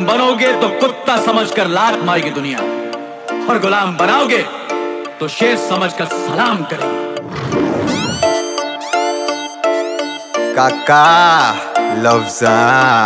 गुलाम बनोगे तो कुत्ता समझकर लात मारेगी दुनिया, और गुलाम बनाओगे तो शेर समझकर सलाम करेगी। काका लफ्ज़ा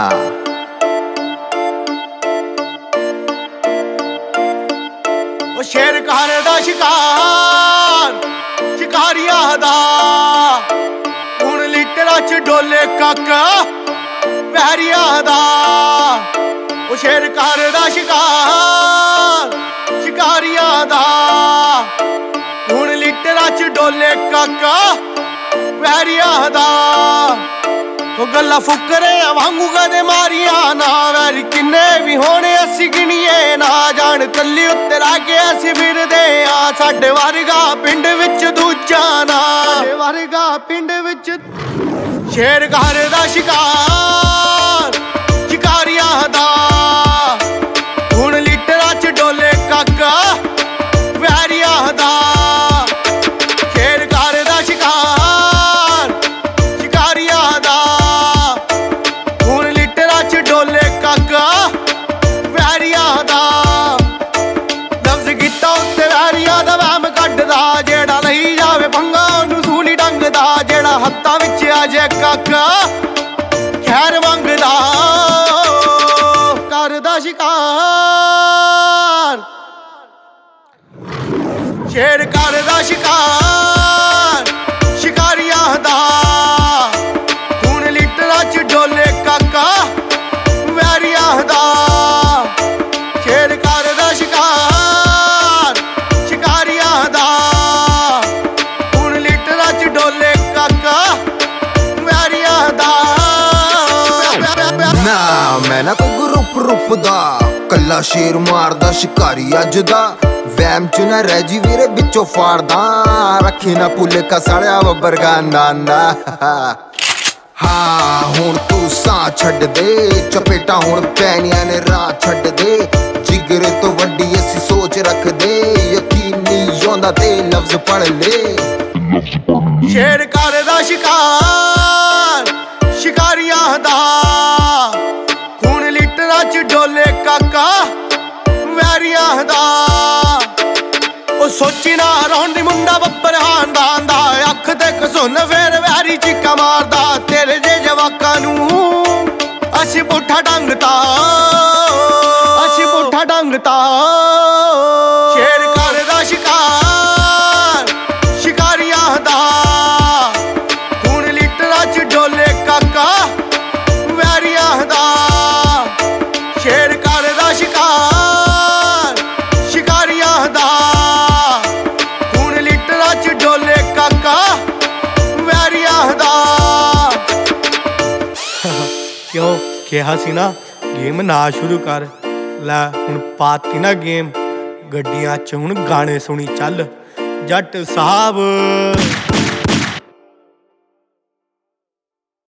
ਉਹ ਸ਼ੇਰ ਘਰ ਦਾ ਸ਼ਿਕਾਰ ਸ਼ਿਕਾਰੀਆਂ ਦਾ ਹੁਣ ਲੀਟਰਾਂ ਚ ਡੋਲੇ ਕਾਕਾ ਵੈਰੀਆਂ ਦਾ। ਉਹ ਸ਼ੇਰ ਘਰ ਦਾ ਸ਼ਿਕਾਰ ਸ਼ਿਕਾਰੀਆਂ ਦਾ ਹੁਣ ਲੀਟਰਾਂ ਚ ਡੋਲੇ ਕਾਕਾ ਵੈਰੀਆਂ ਦਾ। ਉਹ ਗੱਲਾਂ ਫੁਕਰੇ ਵਾਂਗੂ ਕਦੇ ਮਾਰੀਆਂ ਨਾ, ਵੈਰੀ ਕਿੰਨੇ ਵੀ ਹੋਣੇ ਅਸੀਂ ਗਿਣੀਏ ਨਾ ਜਾਣ। ਕੱਲੀ ਉੱਤੇ ਲਾ ਕੇ ਅਸੀਂ ਫਿਰਦੇ ਆ, ਸਾਡੇ ਵਰਗਾ ਪਿੰਡ ਵਿੱਚ ਦੂਜਾ ਨਾ, ਸਾਡੇ ਵਰਗਾ ਪਿੰਡ ਵਿੱਚ। ਸ਼ੇਰ ਘਰ ਦਾ ਸ਼ਿਕਾਰ ਸ਼ਿਕਾਰੀਆਂ ਦਾ ਹੁਣ ਲੀਟਰਾਂ ਚ ਡੋਲੇ ਕਾਕਾ ਵੈਰੀਆਂ ਦਾ। ਸ਼ੇਰ ਘਰ ਦਾ ਸ਼ਿਕਾਰ ਸ਼ਿਕਾਰੀਆਂ ਦਾ ਹੁਣ ਲੀਟਰਾਂ ਚ ਡੋਲੇ ਕਾਕਾ ਵੈਰੀਆਂ ਦਾ। ਲਫ਼ਜ਼ ਕੀਤਾ ਉੱਤੇ ਵੈਰੀਆਂ ਦਾ ਵਹਿਮ ਕੱਢਦਾ, ਜਿਹੜਾ ਲਈ ਜਾਵੇ ਪੰਗਾ ਉਹਨੂੰ ਸੂਲੀ ਡੰਗਦਾ, ਜਿਹੜਾ ਹੱਥਾਂ ਵਿੱਚ ਆ ਜੇ ਕਾਕਾ ਖੈਰ ਮੰਗਦਾ। ਘਰ ਦਾ ਸ਼ਿਕਾਰ ਸ਼ੇਰ ਘਰ ਦਾ ਸ਼ਿਕਾਰ ਸ਼ਿਕਾਰੀਆਂ ਦਾ ਹੁਣ ਲੀਟਰਾਂ ਚ ਡੋਲੇ ਕਾਕਾ ਵੈਰੀਆਂ ਦਾ। ਸ਼ੇਰ ਘਰ ਦਾ ਸ਼ਿਕਾਰ ਸ਼ਿਕਾਰੀਆਂ ਦਾ ਹੁਣ ਲੀਟਰਾਂ ਚ ਡੋਲੇ ਕਾਕਾ ਵੈਰੀਆਂ ਦਾ। ਨਾ ਮੈਂ ਨਾ ਕੋਈ ਗਰੁੱਪ ਦਾ ਕੱਲਾ ਸ਼ੇਰ ਮਾਰਦਾ ਸ਼ਿਕਾਰੀ ਅੱਜ ਦਾ। ਵਹਿਮ ਚ ਨਾ ਰਹਿ ਜੀ ਵੀਰੇ ਵਿੱਚੋਂ ਫਾੜਦਾ, ਰੱਖੀ ਨਾ ਭੁੱਲੇ ਕਾ ਸੜਿਆ ਬੱਬਰਗਾ ਨਾਨਾ। ਹਾਂ ਹੁਣ ਤੂੰ ਸਾਹ ਛੱਡ ਦੇ, ਚਪੇਟਾ ਹੁਣ ਪੈਣੀਆਂ ਨੇ ਰਾਹ ਛੱਡ ਦੇ। ਜਿਗਰੇ ਤੋਂ ਵੱਡੀ ਅਸੀਂ ਸੋਚ ਰੱਖਦੇ, ਯਕੀਨ ਨਹੀਂ ਆਉਂਦਾ ਤੇ ਲਫ਼ਜ਼ ਪੜ੍ਹ ਲੈ। ਸ਼ੇਰ ਘਰ ਦਾ ਸ਼ਿਕਾਰ ਸ਼ਿਕਾਰੀਆਂ ਦਾ ਹੁਣ ਲੀਟਰਾਂ ਚ ਡੋਲੇ ਕਾਕਾ ਵੈਰੀਆਂ ਦਾ। ਉਹ ਸੋਚੀ ਨਾ ਰੌਂਦੀ ਮੁੰਡਾ ਬੱਬਰ ਹਾਂਦਾ ਆਂਦਾ, ਅੱਖ ਤੇ ਕਸੁੰਨ ਫੇਰ ਵੈਰੀ ਚੀਕਾ ਮਾਰਦਾ। ਤੇਰੇ ਜੇ ਜਵਾਕਾਂ ਨੂੰ ਅਸੀਂ ਪੁੱਠਾ ਡੰਗਤਾ, ਅਸੀਂ ਪੁੱਠਾ ਡੰਗਤਾ। ਸ਼ੇਰ ਘਰ ਦਾ ਸ਼ਿਕਾਰ ਸ਼ਿਕਾਰੀਆਂ ਦਾ ਹੁਣ ਲੀਟਰਾਂ ਚ ਡੋਲੇ ਕਾਕਾ ਵੈਰੀਆਂ ਦਾ। ਸ਼ੇਰ ਘਰ ਦਾ ਸ਼ਿਕਾਰ ਸ਼ਿਕਾਰੀਆਂ ਦਾ ਹੁਣ ਲੀਟਰਾਂ ਚ ਡੋਲੇ ਕਾਕਾ ਵੈਰੀਆਂ ਦਾ। ਕਿਉਂ ਕਿਹਾ ਸੀ ਨਾ ਗੇਮ ਨਾ ਸ਼ੁਰੂ ਕਰ, ਲੈ ਹੁਣ ਪਾਤੀ ਨਾ ਗੇਮ। ਗੱਡੀਆਂ ਚ ਹੁਣ ਗਾਣੇ ਸੁਣੀ ਚੱਲ, ਜੱਟ ਸਾਹਿਬ।